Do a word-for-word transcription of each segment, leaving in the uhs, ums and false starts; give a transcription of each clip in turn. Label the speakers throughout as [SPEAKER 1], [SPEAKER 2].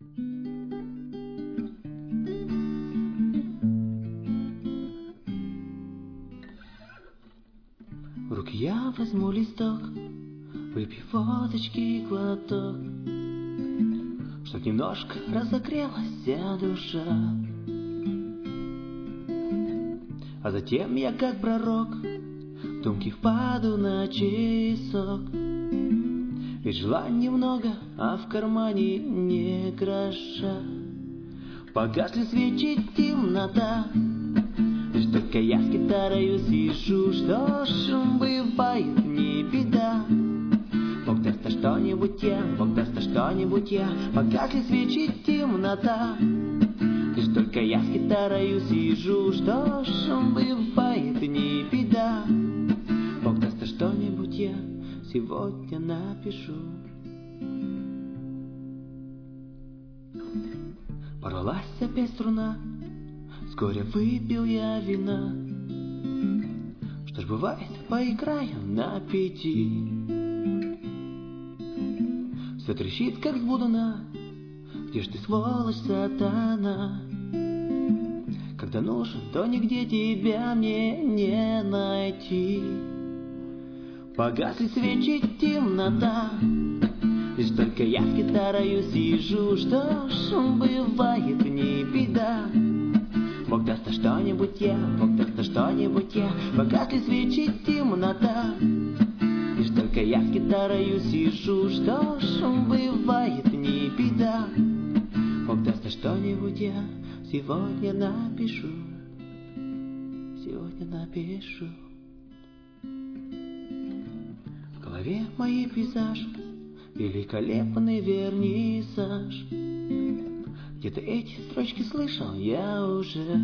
[SPEAKER 1] В руки я возьму листок, выпью водочки глоток, чтоб немножко разогрелась вся душа. А затем я, как пророк, в думки впаду на часок. Ведь желаний много, а в кармане не гроша. Погасли свечи, темнота, лишь только я с гитарою сижу. Что ж, бывает, не беда. Бог даст, что-нибудь я, Бог даст, что-нибудь я. Погасли свечи, темнота, лишь только я с гитарою сижу. Что ж, бывает, не беда. Бог даст, что-нибудь я сегодня напишу. Порвалась опять струна, вскоре выпил я вина. Что ж бывает, поиграю на пяти. Все трещит, как с будуна. Где ж ты, сволочь, сатана? Когда нужен, то нигде тебя мне не найти. Погасли свечи, темнота, лишь только я с гитарою сижу. Что ж, бывает, не беда. Бог даст, что-нибудь я, Бог даст, что-нибудь я. Погасли свечи, темнота, лишь только я с гитарою сижу. Что ж, бывает, не беда. Бог даст, что-нибудь я сегодня напишу. Сегодня напишу. В голове моей пейзаж, великолепный вернисаж. Где-то эти строчки слышал я уже.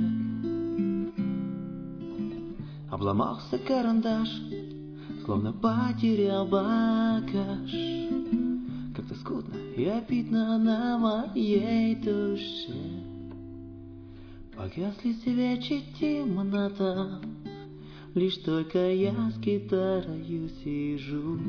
[SPEAKER 1] Обломался карандаш, словно потерял багаж. Как-то скудно и обидно на моей душе. Погасли свечи, темнота, лишь только я с гитарою сижу.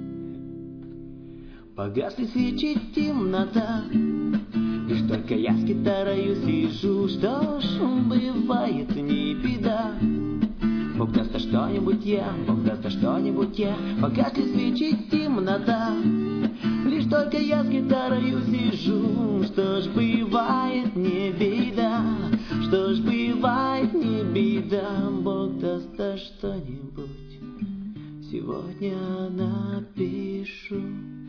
[SPEAKER 1] Погасли свечи, темнота, лишь только я с гитарою сижу. Что ж, бывает, не беда. Бог даст, что-нибудь я, Бог даст, что-нибудь я. Погасли свечи, темнота, лишь только я с гитарою сижу. Что ж, бывает, не беда. Что ж, бывает, не беда. Бог даст, что-нибудь сегодня напишу.